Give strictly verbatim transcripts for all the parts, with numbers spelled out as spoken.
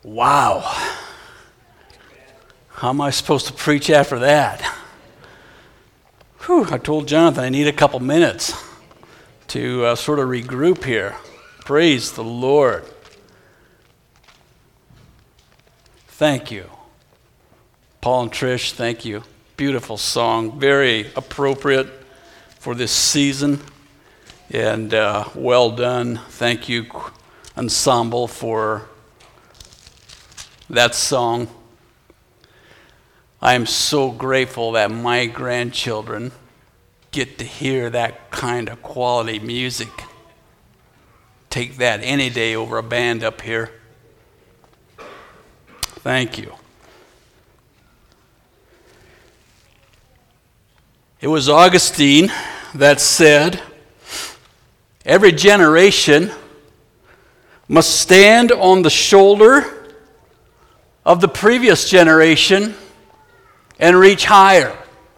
Wow. How am I supposed to preach after that? Whew, I told Jonathan I need a couple minutes to uh, sort of regroup here. Praise the Lord. Thank you. Paul and Trish, thank you. Beautiful song, very appropriate for this season, and uh, well done. Thank you, Ensemble, for that song. I am so grateful that my grandchildren get to hear that kind of quality music. Take that any day over a band up here. Thank you. It was Augustine that said, every generation must stand on the shoulder of the previous generation and reach higher.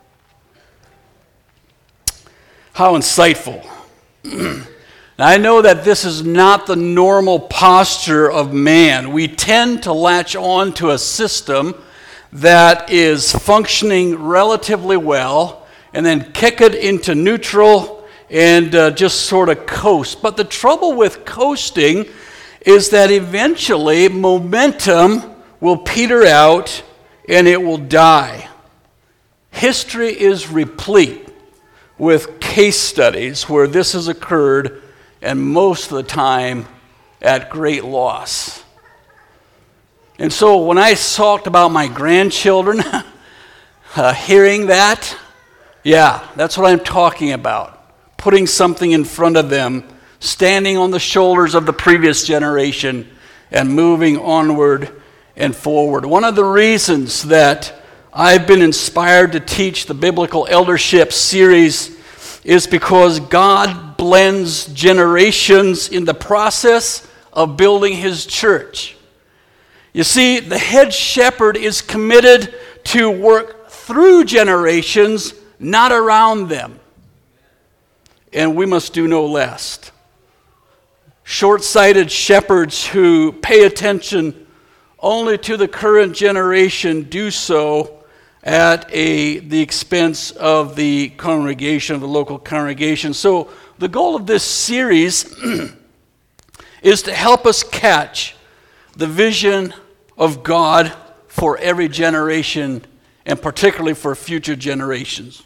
How insightful. Now, I know that this is not the normal posture of man. We tend to latch on to a system that is functioning relatively well and then kick it into neutral and uh, just sort of coast. But the trouble with coasting is that eventually momentum will peter out and it will die. History is replete with case studies where this has occurred, and most of the time at great loss. And so when I talked about my grandchildren uh, hearing that, yeah, that's what I'm talking about. Putting something in front of them, standing on the shoulders of the previous generation, and moving onward and forward. One of the reasons that I've been inspired to teach the Biblical Eldership series is because God blends generations in the process of building His church. You see, the head shepherd is committed to work through generations, not around them. And we must do no less. Short-sighted shepherds who pay attention only to the current generation do so at a the expense of the congregation, of the local congregation. So the goal of this series is to help us catch the vision of God for every generation, and particularly for future generations.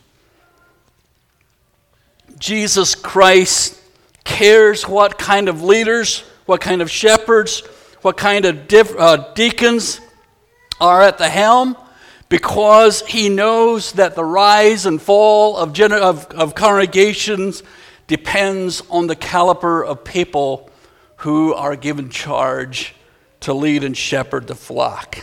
Jesus Christ cares what kind of leaders, what kind of shepherds, what kind of diff, uh, deacons are at the helm, because He knows that the rise and fall of, gener- of, of congregations depends on the caliber of people who are given charge to lead and shepherd the flock.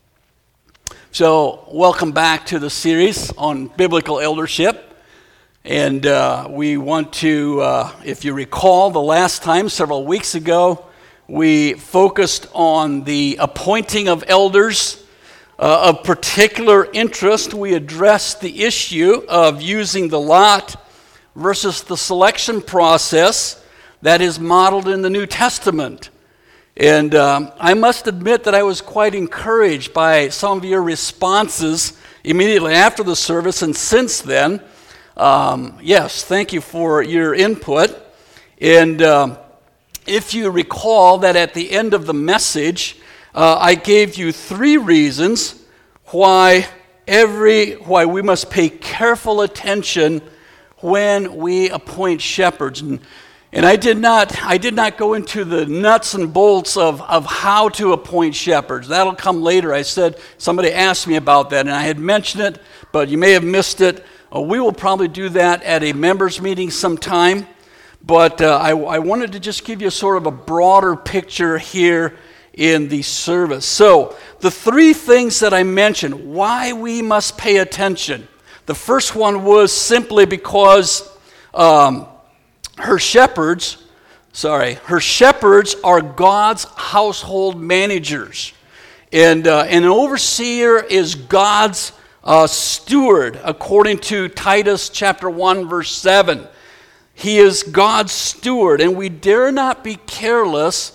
So, welcome back to the series on biblical eldership. And uh, we want to, uh, if you recall, the last time, several weeks ago, we focused on the appointing of elders. Uh, of particular interest, we addressed the issue of using the lot versus the selection process that is modeled in the New Testament. And um, I must admit that I was quite encouraged by some of your responses immediately after the service and since then. Um, yes, thank you for your input. And um, if you recall that at the end of the message, uh, I gave you three reasons why every why we must pay careful attention when we appoint shepherds. And, and I did not I did not go into the nuts and bolts of, of how to appoint shepherds. That'll come later. I said somebody asked me about that, and I had mentioned it, but you may have missed it. Uh, we will probably do that at a members meeting sometime. But uh, I, I wanted to just give you sort of a broader picture here in the service. So, the three things that I mentioned, why we must pay attention. The first one was simply because um, her shepherds, sorry, her shepherds are God's household managers. And uh, an overseer is God's uh, steward, according to Titus chapter one, verse seven. He is God's steward, and we dare not be careless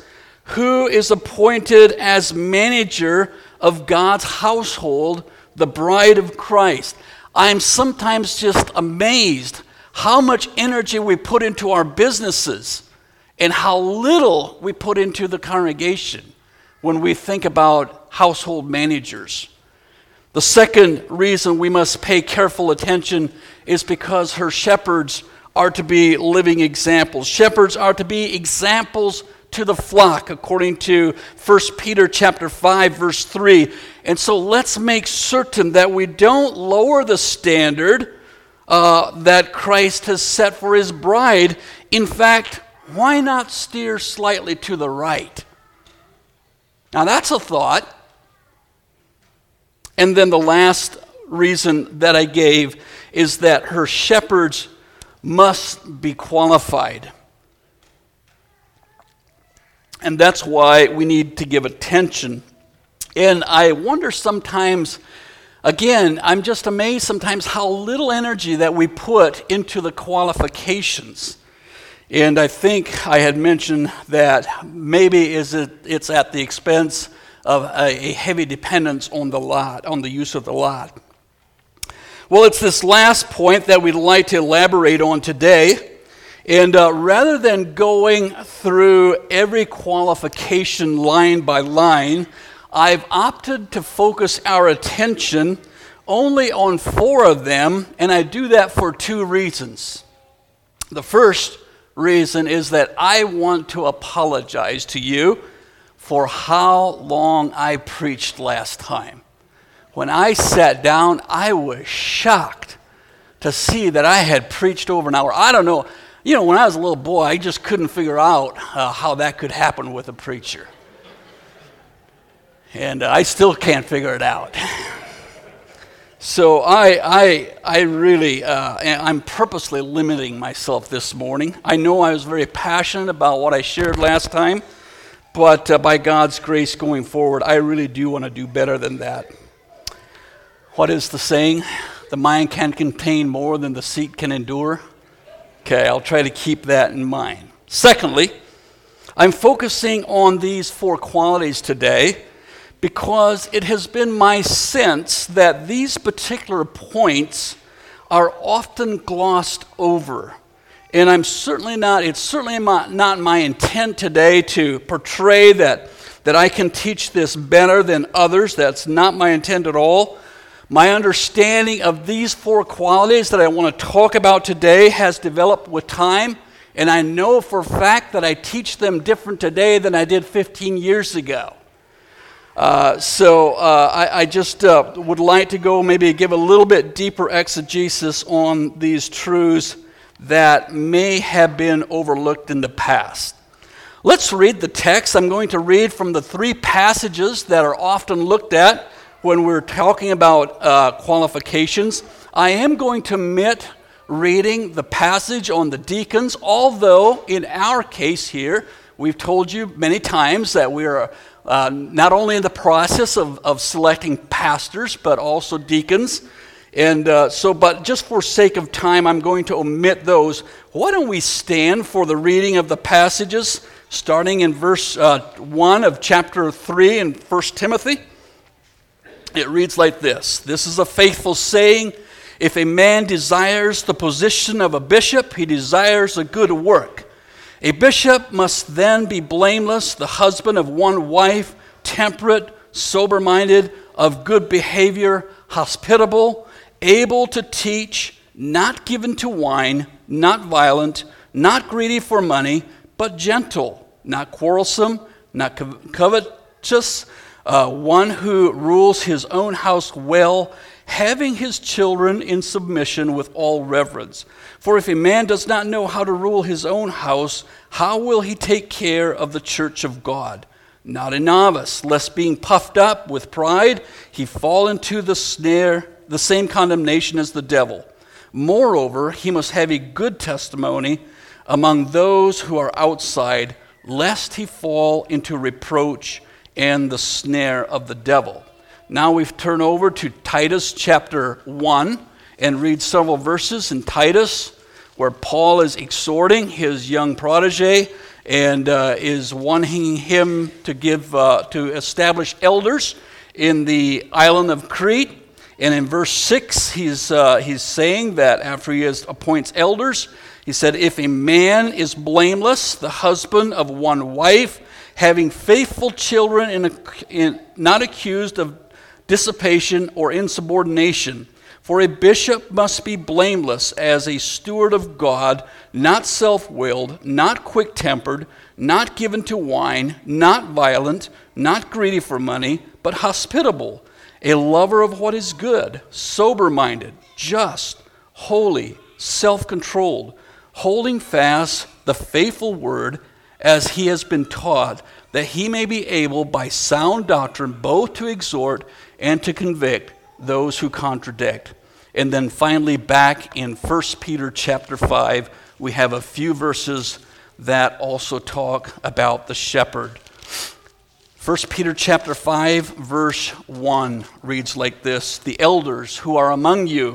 who is appointed as manager of God's household, the bride of Christ. I'm sometimes just amazed how much energy we put into our businesses and how little we put into the congregation when we think about household managers. The second reason we must pay careful attention is because her shepherds are to be living examples. Shepherds are to be examples to the flock, according to First Peter chapter five, verse three. And so let's make certain that we don't lower the standard uh, that Christ has set for his bride. In fact, why not steer slightly to the right? Now that's a thought. And then the last reason that I gave is that her shepherds must be qualified. And that's why we need to give attention. And I wonder sometimes, again, I'm just amazed sometimes how little energy that we put into the qualifications. And I think I had mentioned that maybe is it, it's at the expense of a, a heavy dependence on the lot, on the use of the lot. Well, it's this last point that we'd like to elaborate on today. And uh, rather than going through every qualification line by line, I've opted to focus our attention only on four of them, and I do that for two reasons. The first reason is that I want to apologize to you for how long I preached last time. When I sat down, I was shocked to see that I had preached over an hour. I don't know. You know, when I was a little boy, I just couldn't figure out uh, how that could happen with a preacher. And uh, I still can't figure it out. So I I, I really, uh, I'm purposely limiting myself this morning. I know I was very passionate about what I shared last time, but uh, by God's grace going forward, I really do want to do better than that. What is the saying? The mind can contain more than the seat can endure. Okay, I'll try to keep that in mind. Secondly, I'm focusing on these four qualities today because it has been my sense that these particular points are often glossed over. And I'm certainly not, it's certainly not my intent today to portray that, that I can teach this better than others. That's not my intent at all. My understanding of these four qualities that I want to talk about today has developed with time, and I know for a fact that I teach them different today than I did fifteen years ago. Uh, so uh, I, I just uh, would like to go maybe give a little bit deeper exegesis on these truths that may have been overlooked in the past. Let's read the text. I'm going to read from the three passages that are often looked at when we're talking about uh, qualifications. I am going to omit reading the passage on the deacons, although in our case here, we've told you many times that we are uh, not only in the process of, of selecting pastors, but also deacons. And uh, so, but just for sake of time, I'm going to omit those. Why don't we stand for the reading of the passages, starting in verse uh, one of chapter three in First Timothy. It reads like this. This is a faithful saying. If a man desires the position of a bishop, he desires a good work. A bishop must then be blameless, the husband of one wife, temperate, sober-minded, of good behavior, hospitable, able to teach, not given to wine, not violent, not greedy for money, but gentle, not quarrelsome, not covetous, Uh, one who rules his own house well, having his children in submission with all reverence. For if a man does not know how to rule his own house, how will he take care of the church of God? Not a novice, lest being puffed up with pride, he fall into the snare, the same condemnation as the devil. Moreover, he must have a good testimony among those who are outside, lest he fall into reproach and the snare of the devil. Now we've turned over to Titus chapter one and read several verses in Titus where Paul is exhorting his young protege and uh, is wanting him to give uh, to establish elders in the island of Crete. And in verse six, he's uh, he's saying that after he has, appoints elders, he said, "If a man is blameless, the husband of one wife, having faithful children, in, in, not accused of dissipation or insubordination. For a bishop must be blameless as a steward of God, not self-willed, not quick-tempered, not given to wine, not violent, not greedy for money, but hospitable, a lover of what is good, sober-minded, just, holy, self-controlled, holding fast the faithful word as he has been taught, that he may be able by sound doctrine both to exhort and to convict those who contradict." And then finally back in First Peter chapter five, we have a few verses that also talk about the shepherd. First Peter chapter five, verse one reads like this: "The elders who are among you,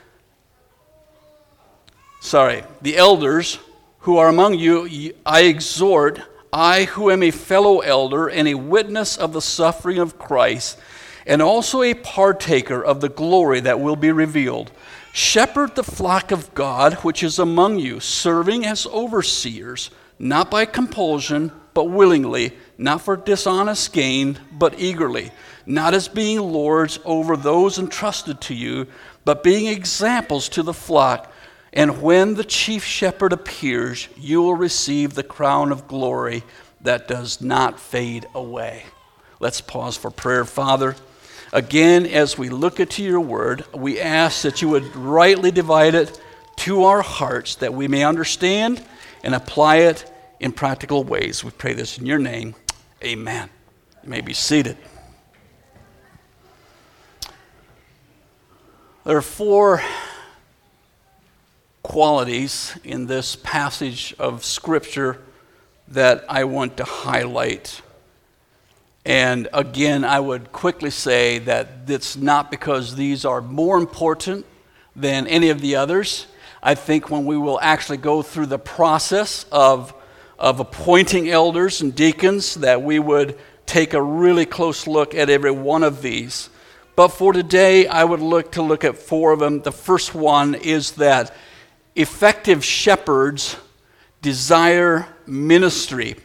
sorry, the elders who are among you, I exhort, I who am a fellow elder and a witness of the suffering of Christ, and also a partaker of the glory that will be revealed. Shepherd the flock of God which is among you, serving as overseers, not by compulsion, but willingly, not for dishonest gain, but eagerly, not as being lords over those entrusted to you, but being examples to the flock. And when the chief shepherd appears, you will receive the crown of glory that does not fade away." Let's pause for prayer. Father, again, as we look into your word, we ask that you would rightly divide it to our hearts, that we may understand and apply it in practical ways. We pray this in your name. Amen. You may be seated. There are four qualities in this passage of Scripture that I want to highlight. And again, I would quickly say that it's not because these are more important than any of the others. I think when we will actually go through the process of, of appointing elders and deacons, that we would take a really close look at every one of these. But for today, I would look to look at four of them. The first one is that effective shepherds desire ministry.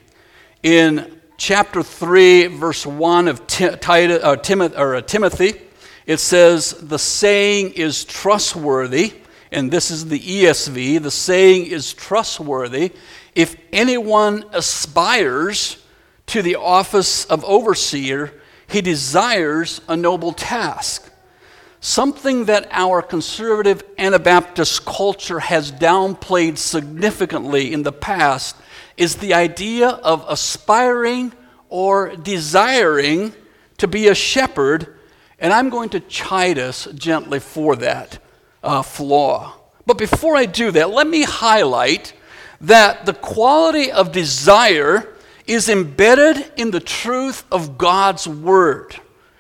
In chapter three, verse one of Titus, uh, Timothy, or, uh, Timothy, it says, "The saying is trustworthy," and this is the E S V, "the saying is trustworthy. If anyone aspires to the office of overseer, he desires a noble task." Something that our conservative Anabaptist culture has downplayed significantly in the past is the idea of aspiring or desiring to be a shepherd, and I'm going to chide us gently for that uh, flaw. But before I do that, let me highlight that the quality of desire is embedded in the truth of God's word.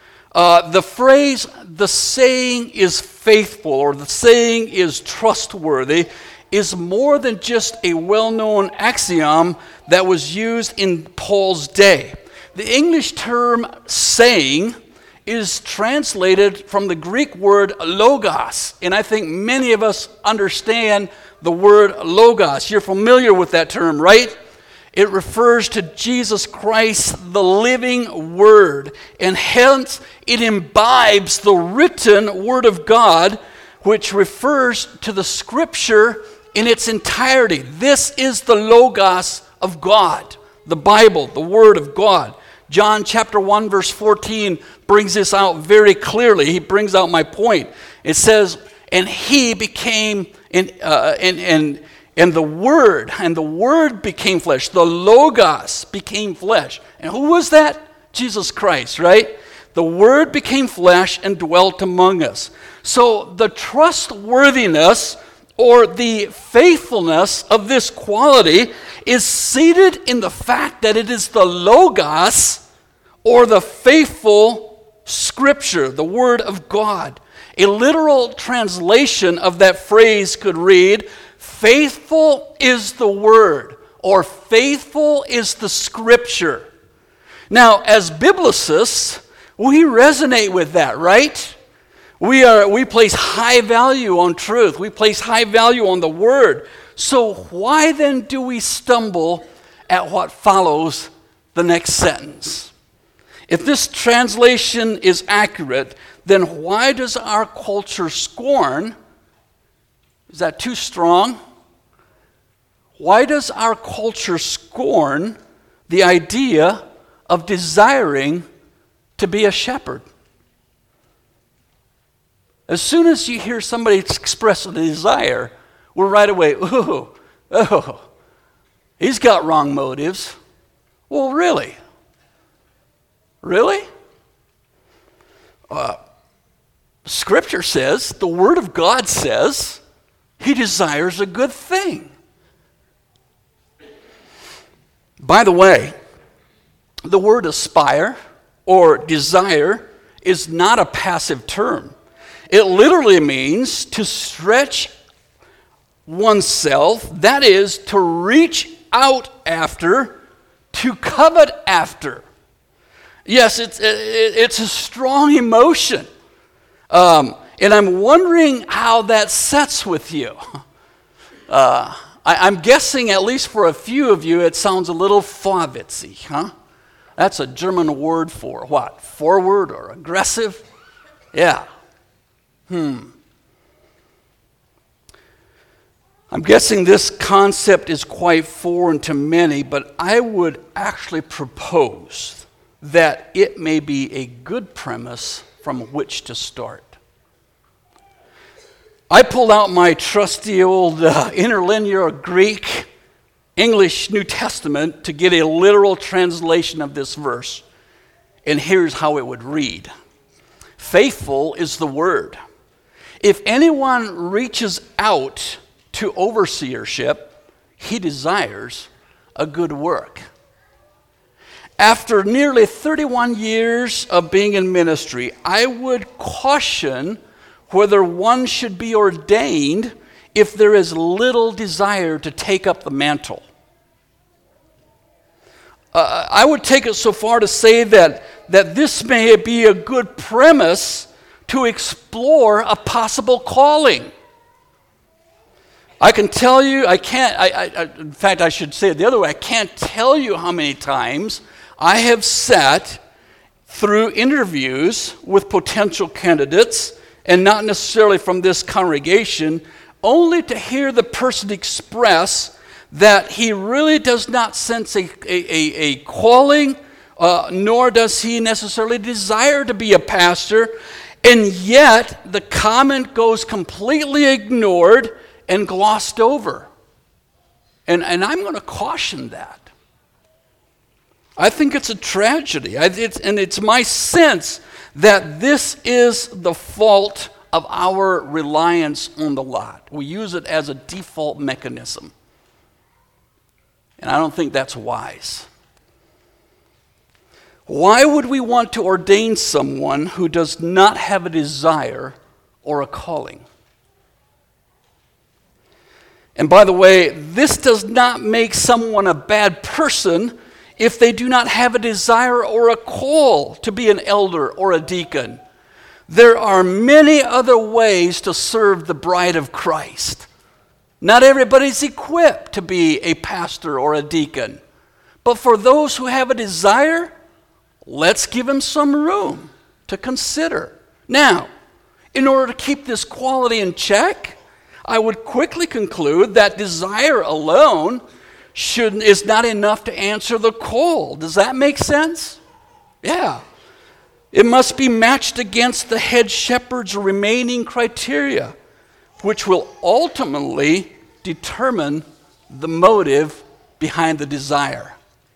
Uh, the phrase, "the saying is faithful," or "the saying is trustworthy," is more than just a well-known axiom that was used in Paul's day. The English term "saying" is translated from the Greek word logos, and I think many of us understand the word logos. You're familiar with that term, right? It refers to Jesus Christ, the living Word, and hence it imbibes the written Word of God, which refers to the Scripture in its entirety. This is the Logos of God, the Bible, the Word of God. John chapter one, verse fourteen brings this out very clearly. He brings out my point. It says, "And he became, and uh, and and." And the Word, and the Word became flesh. The Logos became flesh. And who was that? Jesus Christ, right? The Word became flesh and dwelt among us. So the trustworthiness or the faithfulness of this quality is seated in the fact that it is the Logos, or the faithful Scripture, the Word of God. A literal translation of that phrase could read, "Faithful is the word," or faithful is the Scripture. Now, as biblicists, we resonate with that, right? We are we place high value on truth. We place high value on the Word. So why then do we stumble at what follows the next sentence? If this translation is accurate, then why does our culture scorn? Is that too strong? Why does our culture scorn the idea of desiring to be a shepherd? As soon as you hear somebody express a desire, we're right away, ooh, oh, he's got wrong motives. Well, really? Really? Uh, Scripture says, the Word of God says, he desires a good thing. By the way, the word aspire or desire is not a passive term. It literally means to stretch oneself, that is, to reach out after, to covet after. Yes, it's, it's a strong emotion. Um, and I'm wondering how that sets with you. Uh, I, I'm guessing, at least for a few of you, it sounds a little vorwitzig, huh? That's a German word for what? Forward or aggressive? Yeah. Hmm. I'm guessing this concept is quite foreign to many, but I would actually propose that it may be a good premise from which to start. I pulled out my trusty old uh, interlinear Greek English New Testament to get a literal translation of this verse. And here's how it would read. Faithful is the word. If anyone reaches out to overseership, he desires a good work. After nearly thirty-one years of being in ministry, I would caution whether one should be ordained if there is little desire to take up the mantle. Uh, I would take it so far to say that, that this may be a good premise to explore a possible calling. I can tell you, I can't, I, I, in fact, I should say it the other way, I can't tell you how many times I have sat through interviews with potential candidates, and not necessarily from this congregation, only to hear the person express that he really does not sense a, a, a, a calling, uh, nor does he necessarily desire to be a pastor, and yet the comment goes completely ignored and glossed over. And, and I'm going to caution that. I think it's a tragedy, I, it's, and it's my sense that this is the fault of our reliance on the lot. We use it as a default mechanism. And I don't think that's wise. Why would we want to ordain someone who does not have a desire or a calling? And by the way, this does not make someone a bad person if they do not have a desire or a call to be an elder or a deacon. There are many other ways to serve the bride of Christ. Not everybody's equipped to be a pastor or a deacon. But for those who have a desire, let's give them some room to consider. Now, in order to keep this quality in check, I would quickly conclude that desire alone should, is not enough to answer the call. Does that make sense? Yeah. It must be matched against the head shepherd's remaining criteria, which will ultimately determine the motive behind the desire.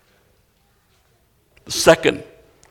The second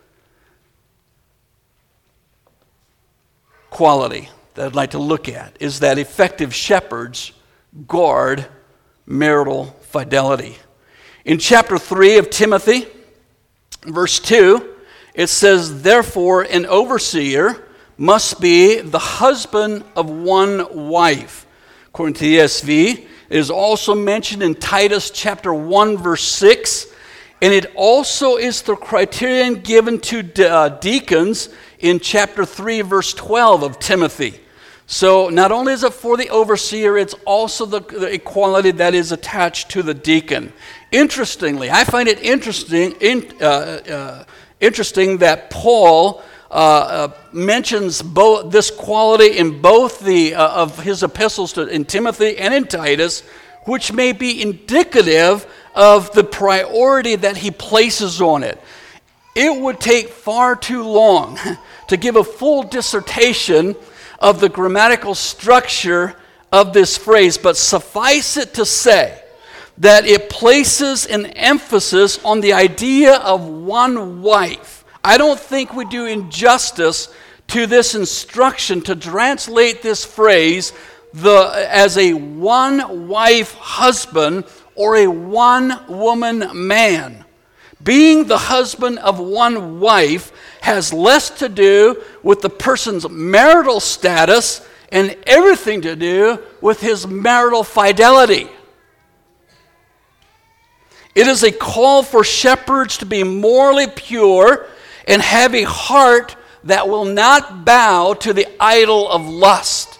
quality that I'd like to look at is that effective shepherds guard marital fidelity. In chapter three of Timothy, verse two, it says, therefore, an overseer must be the husband of one wife. According to the E S V, It is also mentioned in Titus chapter one, verse six. And it also is the criterion given to de- uh, deacons in chapter three, verse twelve of Timothy. So not only is it for the overseer, it's also the, the equality that is attached to the deacon. Interestingly, I find it interesting in, uh, uh, interesting that Paul uh, uh, mentions both this quality in both the uh, of his epistles to, in Timothy and in Titus, which may be indicative of the priority that he places on it. It would take far too long to give a full dissertation of the grammatical structure of this phrase, but suffice it to say that it places an emphasis on the idea of one wife. I don't think we do injustice to this instruction to translate this phrase the, as a one-wife husband or a one-woman man. Being the husband of one wife has less to do with the person's marital status and everything to do with his marital fidelity. It is a call for shepherds to be morally pure and have a heart that will not bow to the idol of lust.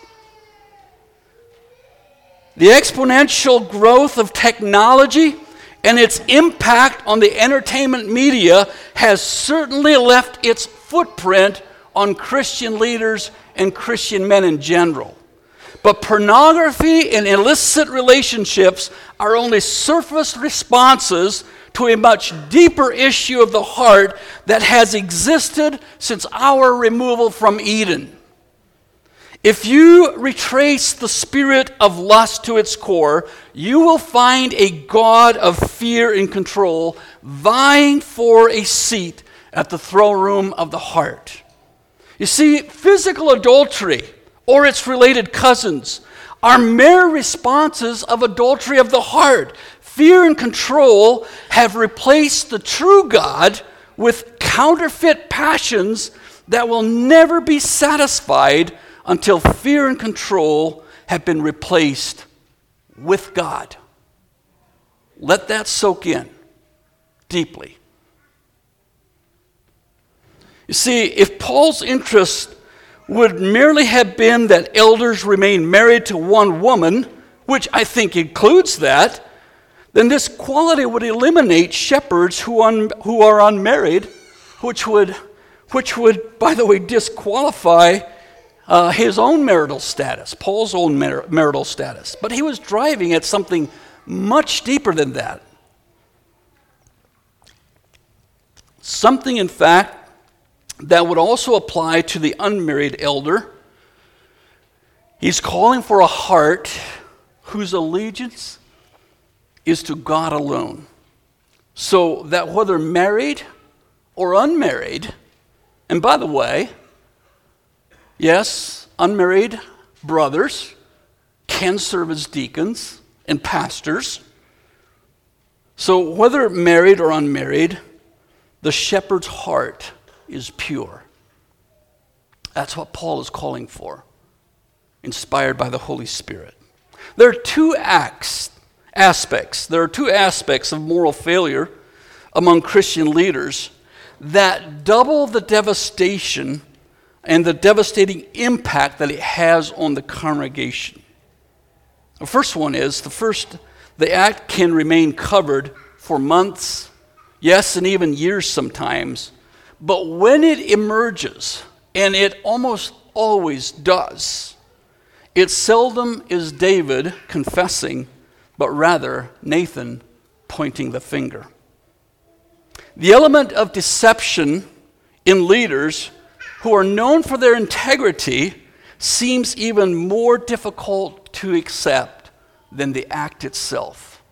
The exponential growth of technology and its impact on the entertainment media has certainly left its footprint on Christian leaders and Christian men in general. But pornography and illicit relationships are only surface responses to a much deeper issue of the heart that has existed since our removal from Eden. If you retrace the spirit of lust to its core, you will find a God of fear and control vying for a seat at the throne room of the heart. You see, physical adultery or its related cousins are mere responses of adultery of the heart. Fear and control have replaced the true God with counterfeit passions that will never be satisfied until fear and control have been replaced with God. Let that soak in deeply. You see, if Paul's interest would merely have been that elders remain married to one woman, which I think includes that, then this quality would eliminate shepherds who, un, who are unmarried, which would, which would, by the way, disqualify Uh, his own marital status, Paul's own mar- marital status. But he was driving at something much deeper than that. Something, in fact, that would also apply to the unmarried elder. He's calling for a heart whose allegiance is to God alone. So that whether married or unmarried, and by the way, yes, unmarried brothers can serve as deacons and pastors. So whether married or unmarried, the shepherd's heart is pure. That's what Paul is calling for, inspired by the Holy Spirit. There are two acts, aspects, there are two aspects of moral failure among Christian leaders that double the devastation and the devastating impact that it has on the congregation. The first one is, the first, the act can remain covered for months, yes, and even years sometimes, but when it emerges, and it almost always does, it seldom is David confessing, but rather Nathan pointing the finger. The element of deception in leaders who are known for their integrity seems even more difficult to accept than the act itself.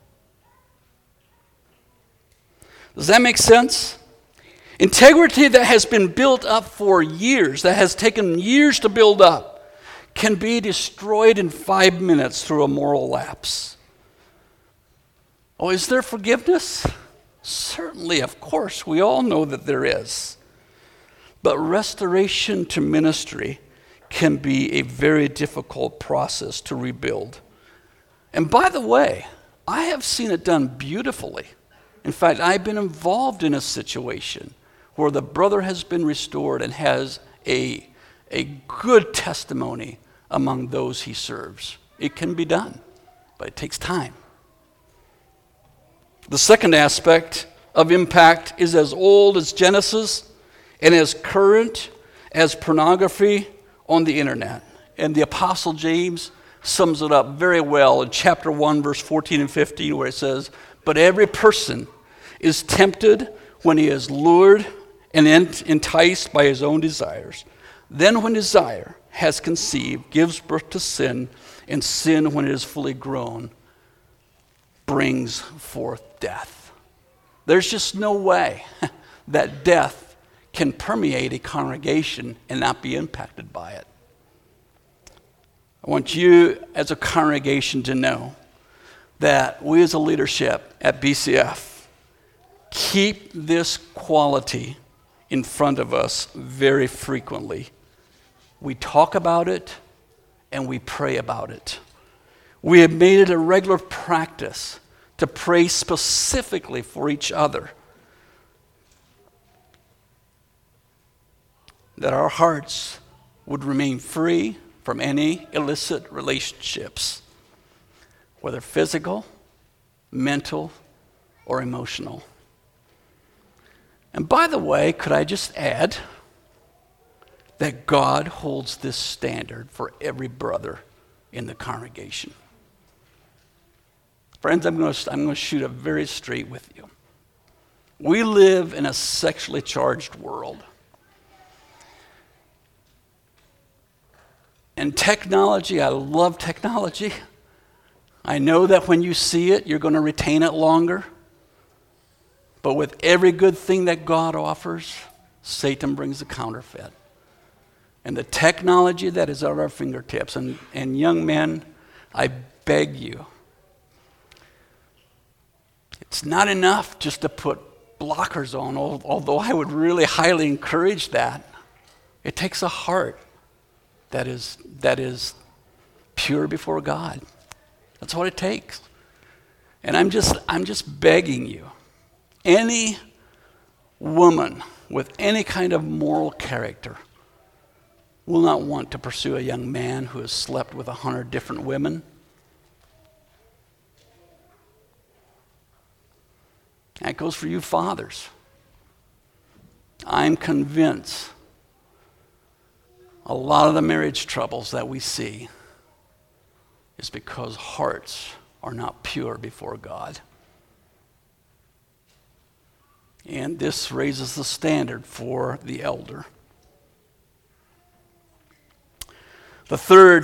Does that make sense? Integrity that has been built up for years, that has taken years to build up, can be destroyed in five minutes through a moral lapse. Oh, is there forgiveness? Certainly, of course, we all know that there is. But restoration to ministry can be a very difficult process to rebuild. And by the way, I have seen it done beautifully. In fact, I've been involved in a situation where the brother has been restored and has a, a good testimony among those he serves. It can be done, but it takes time. The second aspect of impact is as old as Genesis and as current as pornography on the internet. And the Apostle James sums it up very well in chapter one, verse fourteen and fifteen, where it says, "But every person is tempted when he is lured and enticed by his own desires. Then when desire has conceived, gives birth to sin, and sin, when it is fully grown, brings forth death." There's just no way that death can permeate a congregation and not be impacted by it. I want you as a congregation to know that we as a leadership at B C F keep this quality in front of us very frequently. We talk about it and we pray about it. We have made it a regular practice to pray specifically for each other, that our hearts would remain free from any illicit relationships, whether physical, mental, or emotional. And by the way, could I just add that God holds this standard for every brother in the congregation. Friends, I'm going to, I'm going to shoot it very straight with you. We live in a sexually charged world. And technology, I love technology. I know that when you see it, you're going to retain it longer. But with every good thing that God offers, Satan brings a counterfeit. And the technology that is at our fingertips, and, and young men, I beg you, it's not enough just to put blockers on, although I would really highly encourage that. It takes a heart that is that is pure before God. That's what it takes. And I'm just I'm just begging you, any woman with any kind of moral character will not want to pursue a young man who has slept with a hundred different women. That goes for you fathers. I'm convinced a lot of the marriage troubles that we see is because hearts are not pure before God. And this raises the standard for the elder. The third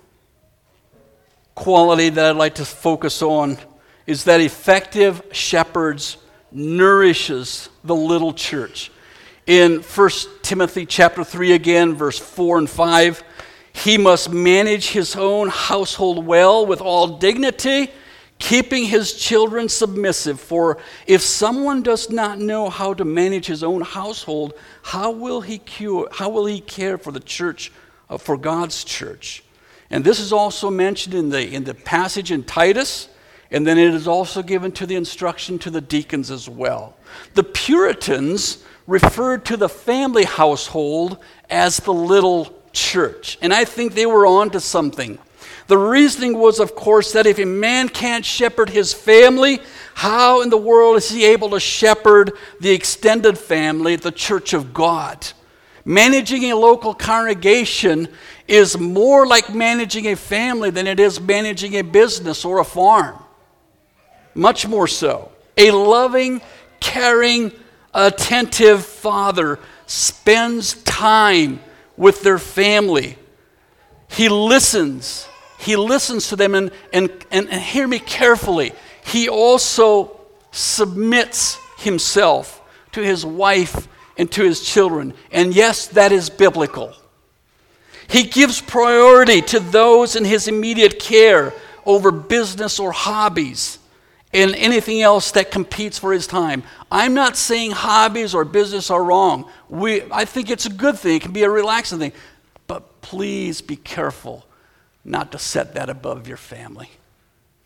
quality that I'd like to focus on is that effective shepherds nourishes the little church. In First Timothy chapter three again, verse four and five, he must manage his own household well with all dignity, keeping his children submissive. For if someone does not know how to manage his own household, how will he cure, how will he care for the church, uh, for God's church? And this is also mentioned in the in the passage in Titus. And then it is also given to the instruction to the deacons as well. The Puritans referred to the family household as the little church. And I think they were on to something. The reasoning was, of course, that if a man can't shepherd his family, how in the world is he able to shepherd the extended family, the church of God? Managing a local congregation is more like managing a family than it is managing a business or a farm. Much more so. A loving, caring, attentive father spends time with their family. He listens. He listens to them, and, and, and, and hear me carefully. He also submits himself to his wife and to his children. And yes, that is biblical. He gives priority to those in his immediate care over business or hobbies and anything else that competes for his time. I'm not saying hobbies or business are wrong. We, I think it's a good thing. It can be a relaxing thing. But please be careful not to set that above your family.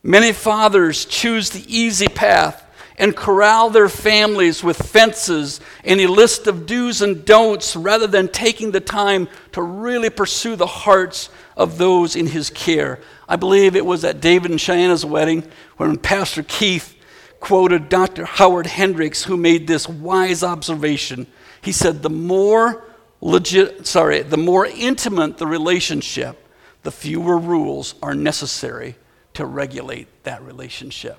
Many fathers choose the easy path and corral their families with fences and a list of do's and don'ts rather than taking the time to really pursue the hearts of those in his care. I believe it was at David and Cheyenne's wedding when Pastor Keith quoted Doctor Howard Hendricks, who made this wise observation. He said, the more legit, sorry, the more intimate the relationship, the fewer rules are necessary to regulate that relationship.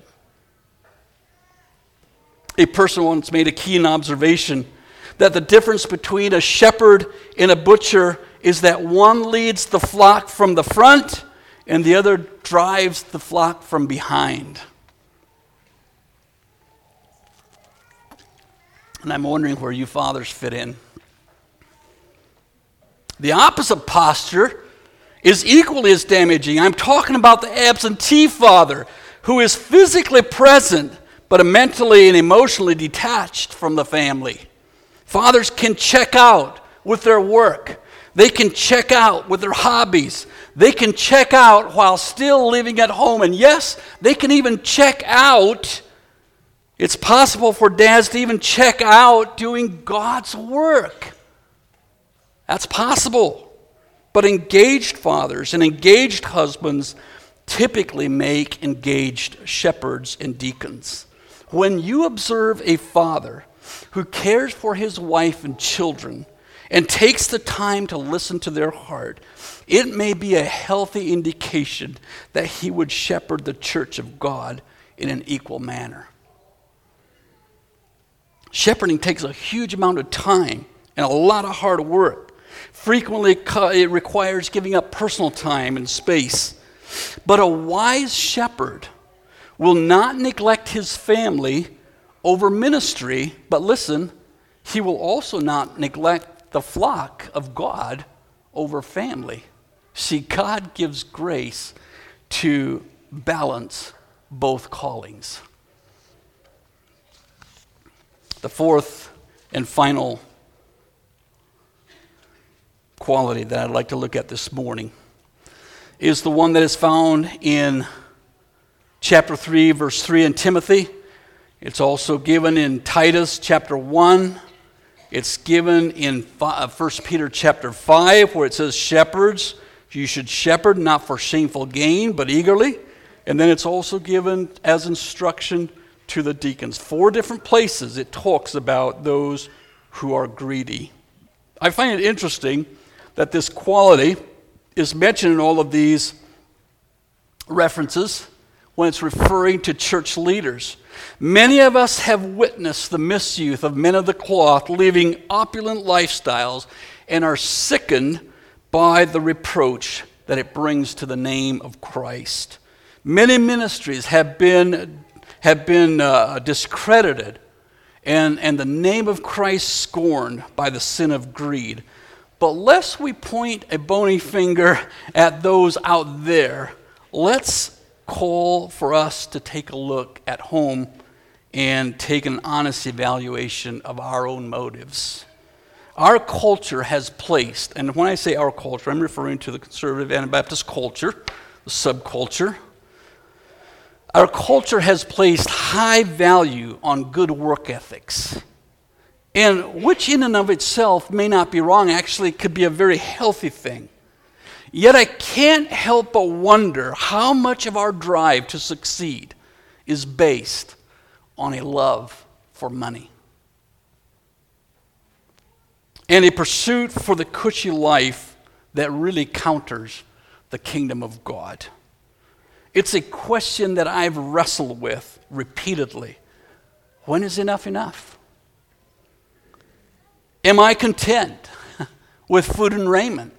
A person once made a keen observation that the difference between a shepherd and a butcher is that one leads the flock from the front and the other drives the flock from behind. And I'm wondering where you fathers fit in. The opposite posture is equally as damaging. I'm talking about the absentee father who is physically present but mentally and emotionally detached from the family. Fathers can check out with their work. They can check out with their hobbies. They can check out while still living at home. And yes, they can even check out. It's possible for dads to even check out doing God's work. That's possible. But engaged fathers and engaged husbands typically make engaged shepherds and deacons. When you observe a father who cares for his wife and children and takes the time to listen to their heart, it may be a healthy indication that he would shepherd the church of God in an equal manner. Shepherding takes a huge amount of time and a lot of hard work. Frequently, it requires giving up personal time and space. But a wise shepherd will not neglect his family over ministry, but listen, he will also not neglect the flock of God over family. See, God gives grace to balance both callings. The fourth and final quality that I'd like to look at this morning is the one that is found in chapter three, verse three in Timothy. It's also given in Titus chapter one. It's given in First Peter chapter five, where it says, shepherds, you should shepherd not for shameful gain, but eagerly. And then it's also given as instruction to the deacons. Four different places it talks about those who are greedy. I find it interesting that this quality is mentioned in all of these references when it's referring to church leaders. Many of us have witnessed the misuse of men of the cloth living opulent lifestyles and are sickened by the reproach that it brings to the name of Christ. Many ministries have been, have been uh, discredited and, and the name of Christ scorned by the sin of greed. But lest we point a bony finger at those out there, let's call for us to take a look at home and take an honest evaluation of our own motives. Our culture has placed, and when I say our culture, I'm referring to the conservative Anabaptist culture, the subculture. Our culture has placed high value on good work ethics, and which in and of itself may not be wrong, actually could be a very healthy thing. Yet I can't help but wonder how much of our drive to succeed is based on a love for money and a pursuit for the cushy life that really counters the kingdom of God. It's a question that I've wrestled with repeatedly. When is enough enough? Am I content with food and raiment?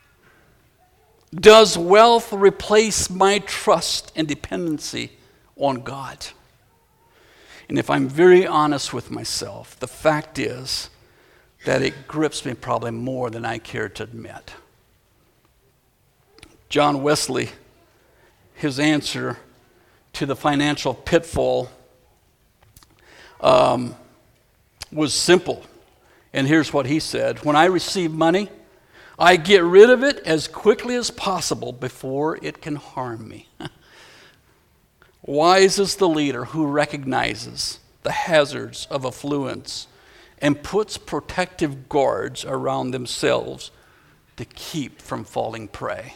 Does wealth replace my trust and dependency on God? And if I'm very honest with myself, the fact is that it grips me probably more than I care to admit. John Wesley, his answer to the financial pitfall um, was simple. And here's what he said: when I receive money, I get rid of it as quickly as possible before it can harm me. Wise is the leader who recognizes the hazards of affluence and puts protective guards around themselves to keep from falling prey.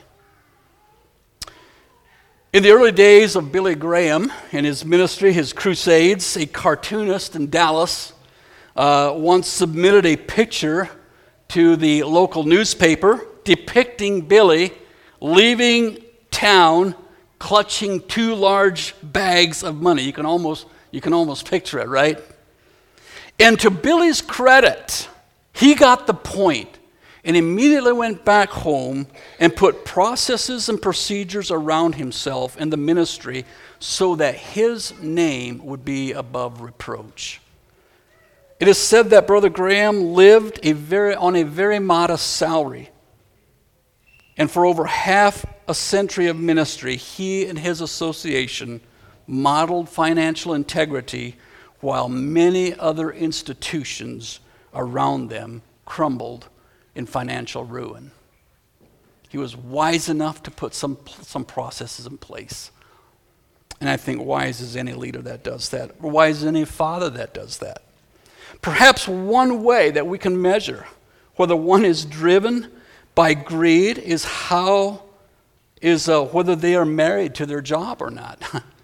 In the early days of Billy Graham and his ministry, his crusades, a cartoonist in Dallas uh, once submitted a picture to the local newspaper depicting Billy leaving town clutching two large bags of money. You can almost, you can almost picture it, right? And to Billy's credit, he got the point and immediately went back home and put processes and procedures around himself and the ministry so that his name would be above reproach. It is said that Brother Graham lived a very, on a very modest salary. And for over half a century of ministry, he and his association modeled financial integrity while many other institutions around them crumbled in financial ruin. He was wise enough to put some, some processes in place. And I think wise is any leader that does that, or wise is any father that does that. Perhaps one way that we can measure whether one is driven by greed is how is uh, whether they are married to their job or not,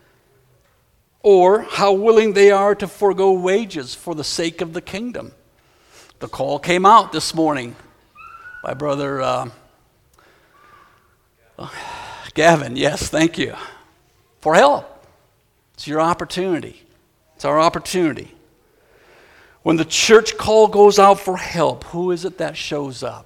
or how willing they are to forego wages for the sake of the kingdom. The call came out this morning by Brother uh, Gavin. Yes, thank you. For help. It's your opportunity. It's our opportunity. When the church call goes out for help, who is it that shows up?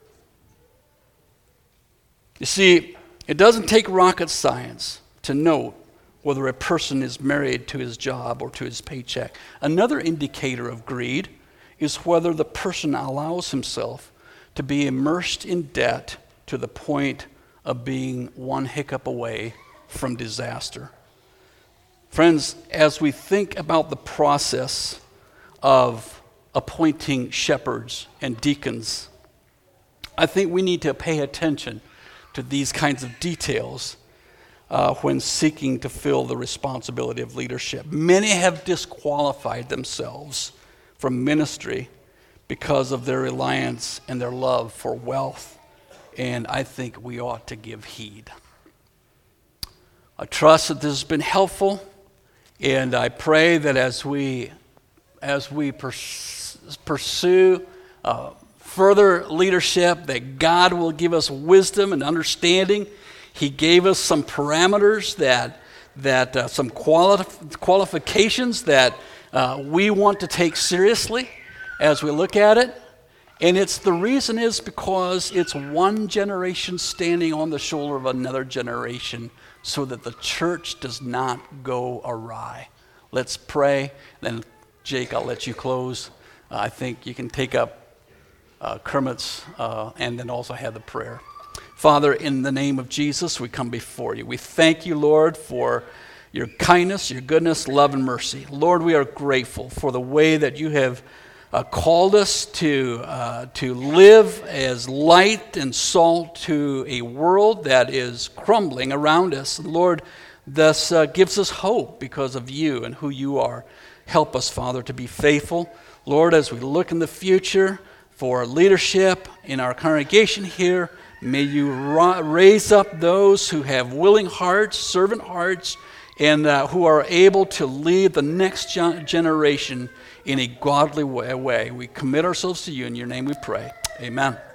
You see, it doesn't take rocket science to note whether a person is married to his job or to his paycheck. Another indicator of greed is whether the person allows himself to be immersed in debt to the point of being one hiccup away from disaster. Friends, as we think about the process of appointing shepherds and deacons, I think we need to pay attention to these kinds of details uh, when seeking to fill the responsibility of leadership. Many have disqualified themselves from ministry because of their reliance and their love for wealth, and I think we ought to give heed. I trust that this has been helpful, and I pray that as we as we pers- pursue uh, further leadership, that God will give us wisdom and understanding. He gave us some parameters that that uh, some quali- qualifications that uh, we want to take seriously as we look at it. And it's the reason is because it's one generation standing on the shoulder of another generation so that the church does not go awry. Let's pray. Then, Jake, I'll let you close. Uh, I think you can take up uh, Kermit's uh, and then also have the prayer. Father, in the name of Jesus, we come before you. We thank you, Lord, for your kindness, your goodness, love, and mercy. Lord, we are grateful for the way that you have Uh, called us to uh, to live as light and salt to a world that is crumbling around us. Lord, this uh, gives us hope because of you and who you are. Help us, Father, to be faithful. Lord, as we look in the future for leadership in our congregation here, may you ra- raise up those who have willing hearts, servant hearts, and uh, who are able to lead the next gen- generation in a godly way. We commit ourselves to you. In your name we pray. Amen.